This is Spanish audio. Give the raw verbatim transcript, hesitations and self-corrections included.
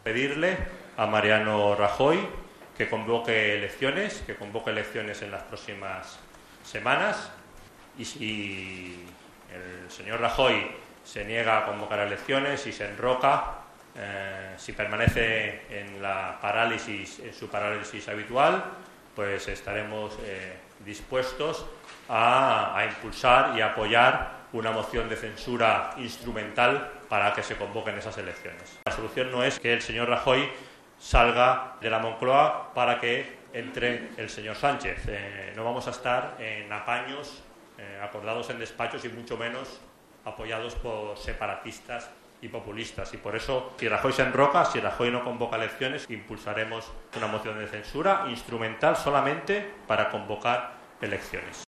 Pedirle a Mariano Rajoy que convoque elecciones, que convoque elecciones en las próximas semanas, y si el señor Rajoy se niega a convocar elecciones y se enroca, eh, si permanece en la parálisis, en su parálisis habitual, pues estaremos eh, dispuestos a, a impulsar y a apoyar una moción de censura instrumental para que se convoquen esas elecciones. La solución no es que el señor Rajoy salga de la Moncloa para que entre el señor Sánchez. Eh, no vamos a estar en apaños eh, acordados en despachos y mucho menos apoyados por separatistas y populistas. Y por eso, si Rajoy se enroca, si Rajoy no convoca elecciones, impulsaremos una moción de censura instrumental solamente para convocar elecciones.